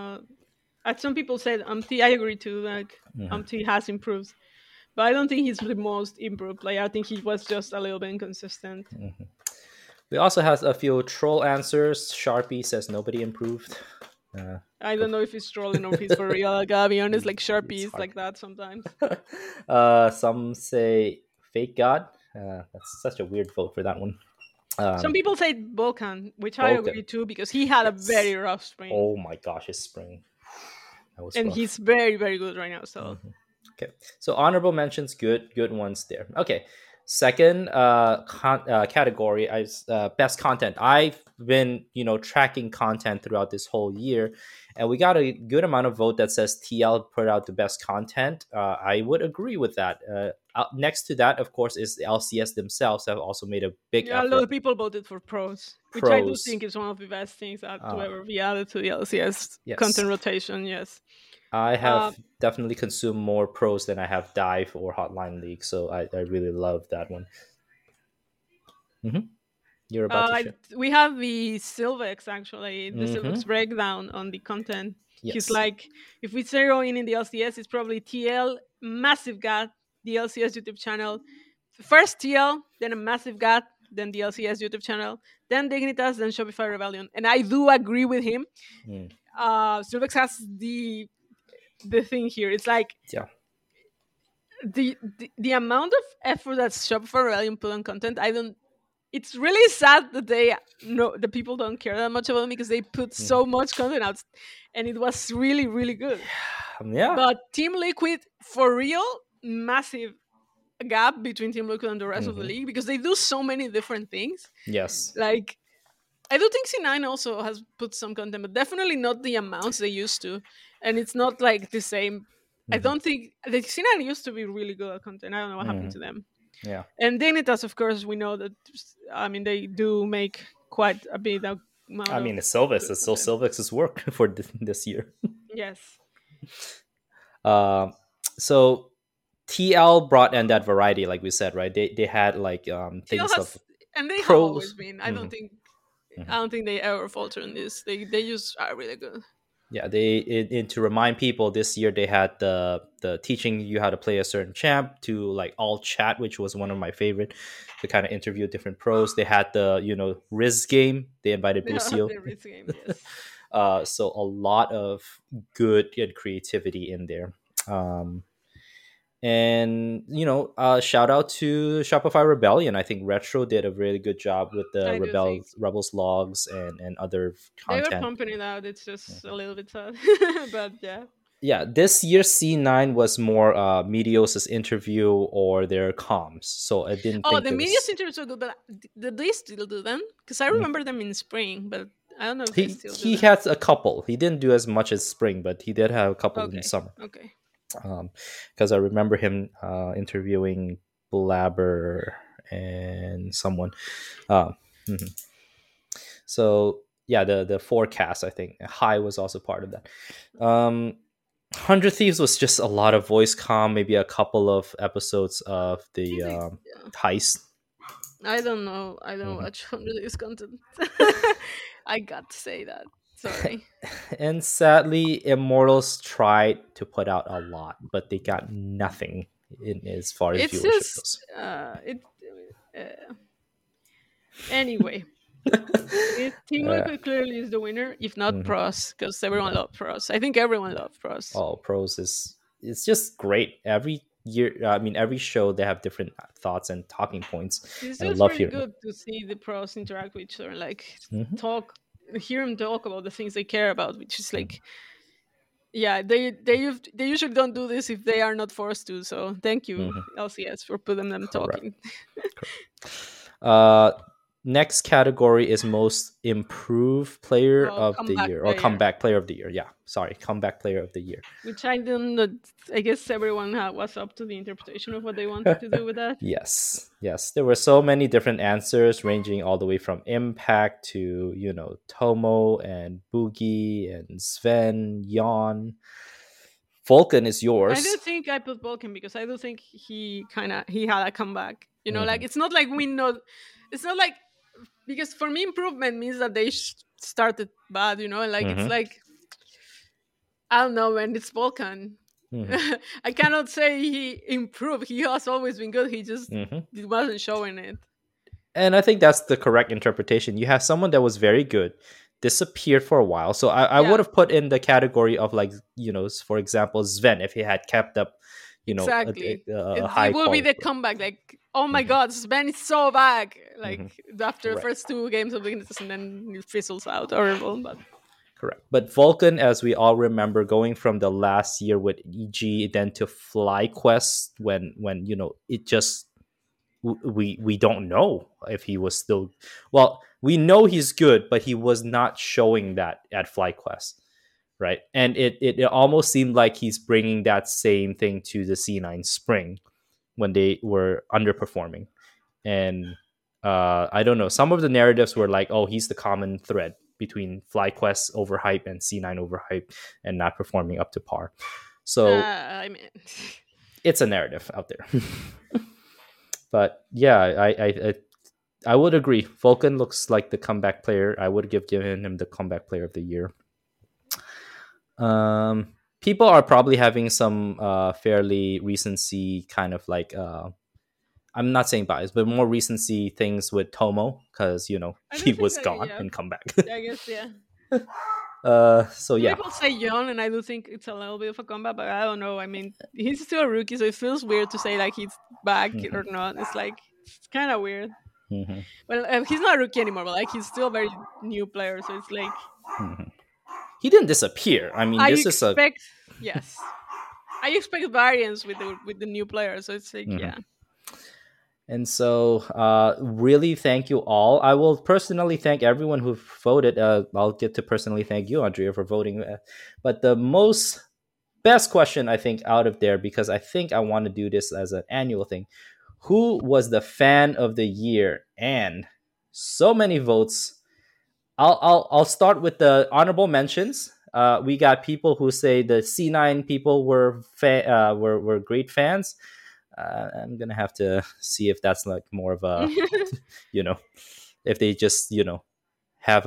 as some people said, I agree too. Like Mhm. Has improved, but I don't think he's the most improved. Like I think he was just a little bit inconsistent. Mhm. We also have a few troll answers. Sharpie says nobody improved. Uh, I don't know if he's trolling or if he's for real. I gotta be honest. Like it's Sharpie is hard. like that sometimes. Some say fake god. That's such a weird vote for that one. Some Um, people say Vulcan, which I agree Vulcan. too, because he had a very Yes. rough spring, Oh my gosh, his spring. That was and rough. he's very very good right now. So Mhm. Okay. So honorable mentions, good ones there. Okay. Second category is best content. I've been tracking content throughout this whole year, and we got a good amount of vote that says TL put out the best content. I would agree with that. Next to that, of course, is the LCS themselves have also made a big yeah, a lot effort. of people voted for pros, which I do Pros, think is one of the best things to uh, ever be added to the LCS yes, content rotation. Yes. I Uh, have definitely consumed more pros than I have Dive or Hotline League, so I really love that one. You're about to share. we have the Silvex actually, the Mm-hmm. Silvex breakdown on the content. He's Yes. like, if we zero in the LCS, it's probably TL, massive God, the LCS YouTube channel. First TL, then a massive God, then the LCS YouTube channel, then Dignitas, then Shopify Rebellion. And I do agree with him. Mm. Silvex has the thing here. It's like Yeah. the amount of effort that Shopify Rebellion put on content. I don't It's really sad that they know the people don't care that much about them because they put Mhm. so much content out, and it was really really good. Yeah. But Team Liquid, for real, massive gap between Team Liquid and the rest of the Hmm. league because they do so many different things. Yes. Like I do think C9 also has put some content, but definitely not the amounts they used to, and it's not like the same. I Hmm. don't think the C9 used to be really good at content. I don't know what happened Hmm. to them. Yeah. And Dignitas, of course, we know that. I mean, they do make quite a bit of amount I of mean, it's Sylvex. good It's still content. Sylvex's work for this year. Yes, Um, so TL brought in that variety, like we said, right? They had like TL things of has, and they have always pros. been. Hmm. I don't think they ever falter in this. They just are really good. Yeah, to remind people, this year they had the teaching you how to play a certain champ to like all chat, which was one of my favorite, to kind of interview different pros. They had the Riz game. They invited Busio. The risk game, yes. So a lot of good and creativity in there. Um, and shout out to Shopify Rebellion. I think Retro did a really good job with the I do think Rebels logs and other they were content. pumping it out. It's just a little bit sad, but yeah. Yeah, this year's C9 was more Medios' interview or their comms. So I didn't Oh, think the there media was. centers are good, but did they still do them? Because I Mm. remember them in spring, but I don't know if they still do He them. had a couple. He didn't do as much as spring, but he did have a couple in Okay, summer. okay. Because I remember him interviewing Blabber and someone. Uh, mhm. So yeah, the forecast, I think High was also part of that. 100 Thieves was just a lot of voice comm, maybe a couple of episodes of the Yeah. heist. I don't know. I don't Mhm. watch 100 content. I got to say that. Sorry. And sadly, Immortals tried to put out a lot, but they got nothing in as far as It's viewership just goes. it. Anyway, Team Uh, Liquid clearly is the winner, if not mhm. Pros, because everyone Yeah. loved Pros. I think everyone loved Pros. Oh, pros is it's just great. Every year, I mean, every show they have different thoughts and talking points, It's and I just love really hearing them. good to see the Pros interact with each other, like Hmm. talk, hear them talk about the things they care about, which is Hmm. like, yeah, they usually don't do this if they are not forced to. So thank you, Hmm. LCS, for putting them Correct. talking. Uh, Next category is most improved player Oh, of the comeback year or player. comeback player of the year. Yeah, sorry, comeback player of the year. Which I don't know. I guess everyone was up to the interpretation of what they wanted to do with that. Yes, yes. There were so many different answers, ranging all the way from Impact to Tomo and Boogie and Sven, Yon. Vulcan is I do yours. think I put Vulcan because I do think he had a comeback. Hmm. Like it's not like we know. It's not like, because for me improvement means that they started bad. Like it's Hmm. like, I don't know, when it's Vulcan. Hmm. I cannot say he improved. He has always been good. He just Hmm. wasn't showing it. And I think that's the correct interpretation. You have someone that was very good, disappeared for a while. So I would Yeah, have put in the category of like, for example, Sven, if he had kept up, exactly. a It high will be quality. the comeback. Like, oh my Hmm. God, Sven is so back. Like Hmm. after the Correct. first two games of weaknesses, and then it fizzles out. Horrible, but Correct. But Vulcan, as we all remember, going from the last year with EG, then to FlyQuest, when it just we don't know if he was still well. We know he's good, but he was not showing that at FlyQuest, right? And it almost seemed like he's bringing that same thing to the C9 Spring when they were underperforming. And I don't know. Some of the narratives were like, "Oh, he's the common thread between FlyQuest overhype and C9 overhype and not performing up to par." So I mean, it's a narrative out there. But yeah, I would agree. Vulcan looks like the comeback player. I would give given him the comeback player of the year. People are probably having some fairly recency kind of like I'm not saying bias, but more recency things with Tomo because I do he think was that, gone yeah, and come back. I guess, yeah. So Some yeah. people say young, and I do think it's a little bit of a comeback, but I don't know. I mean, he's still a rookie, so it feels weird to say like he's back or Hmm. not. It's like, it's kind of weird. Hmm. Well, he's not a rookie anymore, but like he's still a very new player, so it's like, Hmm. He didn't disappear. I mean, I this is a. expect, yes, I expect variance with the new player. So it's like, Mhm. yeah. And so, really, thank you all. I will personally thank everyone who voted. I'll get to personally thank you, Andrea, for voting. But the most best question I think out of there, because I think I want to do this as an annual thing. Who was the fan of the year? And so many votes. I'll start with the honorable mentions. We got people who say the C9 people were great fans. I'm gonna have to see if that's like more of a you know if they just have a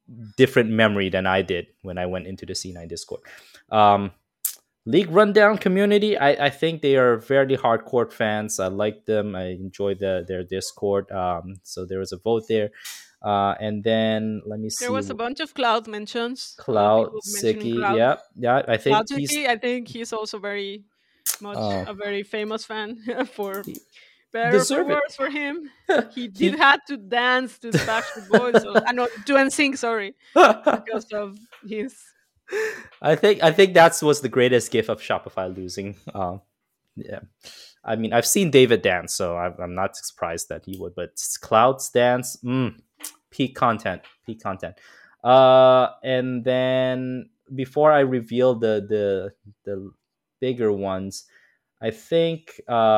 different memory than I did when I went into the C9 Discord. Um, League Rundown community, I think they are very hardcore fans. I like them. I enjoy their Discord. So there was a vote there. And then let me There see. was a bunch of Cloud mentions. Cloud People mentioning Siki, Cloud. yeah, yeah. I think Cloud he's City, I think he's also very much uh, a very famous fan for he better or for deserve it. worse for him. He did He had to dance to the Backstreet Boys, so I know to NSYNC, sorry, because of his. I think that's was the greatest gift of Shopify losing. Yeah, I mean I've seen David dance, so I'm not surprised that he would. But Cloud's dance, peak content, peak content. And then before I reveal the bigger ones, I think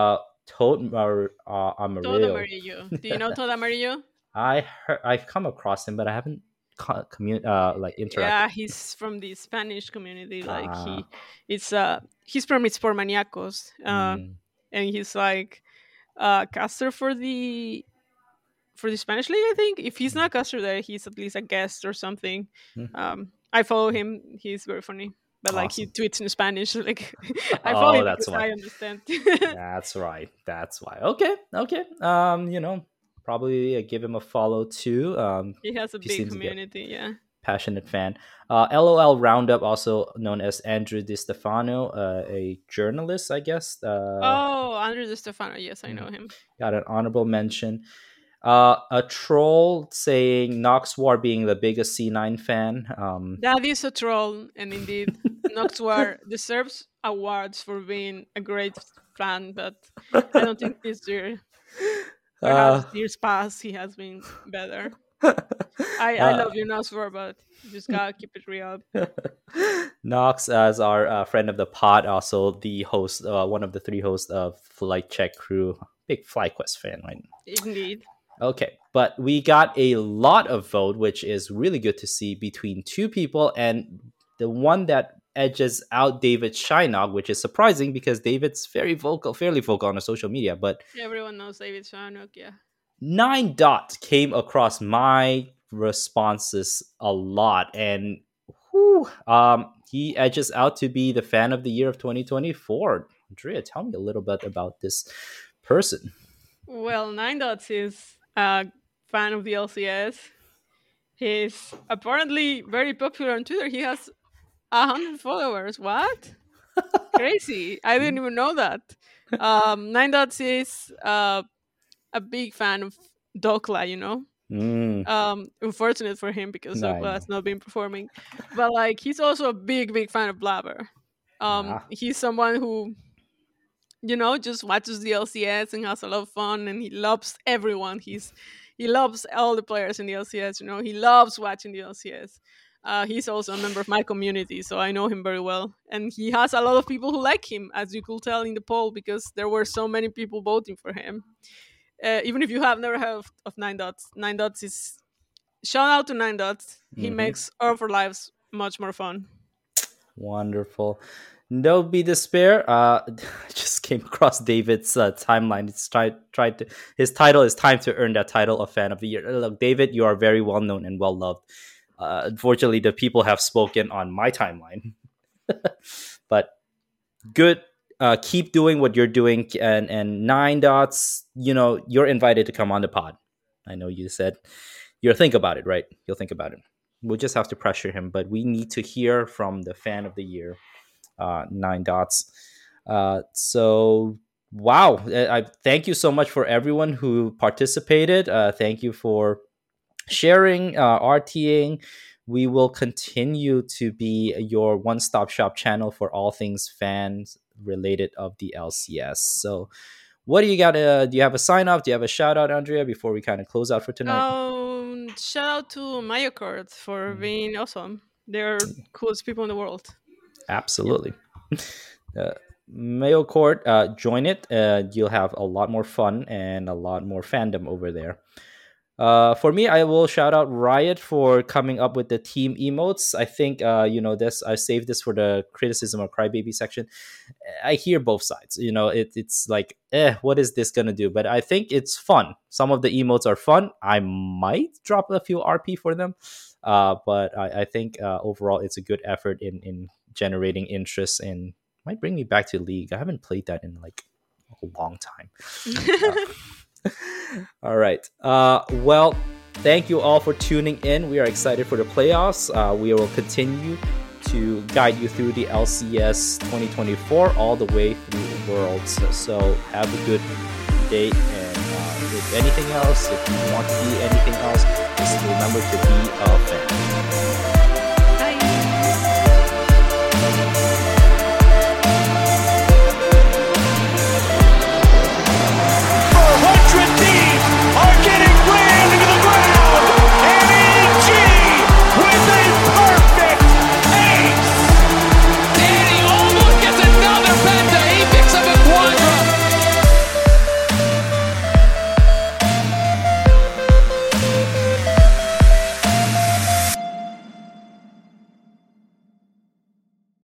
Todd Amarillo. Amarillo. Do you know Todd Amarillo? I've come across him, but I haven't like interacted. Yeah, he's from the Spanish community. Like Uh, he's from Maniacos, mm, and he's like caster for the Spanish league. I think if he's not a caster there, he's at least a guest or something. mm, I follow him. He's very funny, but like he awesome. tweets in Spanish. Like I follow Oh, him that's because why. I understand. That's right. That's why. Okay. Okay. Probably give him a follow too. He has a He big seems to get community. Yeah. passionate fan. LOL Roundup, also known as Andrew Di Stefano, a journalist, I guess. Oh, Andrew Di Stefano. Yes, I Mm, know him. got an honorable mention. A troll saying Nox War being the biggest C9 fan. That is a troll, and indeed, Noxwar deserves awards for being a great fan, but I don't think this year, uh, perhaps years past, he has been better. I uh, love you, Noxwar, but you just gotta keep it real. Knox, as our friend of the pod, also the host, one of the three hosts of Flight Check Crew, big FlyQuest fan, right? Indeed. Okay, but we got a lot of vote, which is really good to see between two people, and the one that edges out David Shinog, which is surprising because David's very vocal, fairly vocal on the social media, but Everyone knows David Shannock, yeah. Nine Dot came across my responses a lot, and he edges out to be the fan of the year of 2024. Andrea, tell me a little bit about this person. Well, Nine Dots is a fan of the LCS. He's apparently very popular on Twitter. He has 100 followers. What? Crazy. I didn't even know that. Nine Dots is a big fan of Dokla, you know? Mm, Unfortunate for him because I Dokla know. has not been performing. But like he's also a big fan of Blabber. Ah, He's someone who, you know, just watches the LCS and has a lot of fun, and he loves everyone. He loves all the players in the LCS, you know, he loves watching the LCS. He's also a member of my community, so I know him very well. And he has a lot of people who like him, as you could tell in the poll, because there were so many people voting for him. Even if you have never heard of Nine Dots, Nine Dots is shout out to Nine Dots. He mm-hmm. makes all of our lives much more fun. Wonderful. No be despair. I just came across David's timeline. It's tried to. His title is "Time to Earn That Title of Fan of the Year." Look, David, you are very well known and well loved. Unfortunately, the people have spoken on my timeline. But good. Keep doing what you're doing, and Nine Dots. You're invited to come on the pod. I know you said you'll think about it, right? You'll think about it. We'll just have to pressure him, but we need to hear from the fan of the year, Nine Dots. So wow, I thank you so much for everyone who participated. Thank you for sharing, RTing. We will continue to be your one-stop shop channel for all things fans related of the LCS. So what do you got? Do you have a sign off? Do you have a shout out, Andrea, before we kind of close out for tonight? Shout out to Mayokort for being awesome. They're coolest people in the world. Absolutely. Mayo Court, join it. You'll have a lot more fun and a lot more fandom over there. For me, I will shout out Riot for coming up with the team emotes. I think this. I saved this for the criticism or crybaby section. I hear both sides. It's like, what is this gonna do? But I think it's fun. Some of the emotes are fun. I might drop a few RP for them, but I think overall it's a good effort in generating interest and might bring me back to League. I haven't played that in like a long time. All right. Well, thank you all for tuning in. We are excited for the playoffs. We will continue to guide you through the LCS 2024 all the way through Worlds. So have a good day. And if anything else, if you want to be anything else, just remember to be a fan.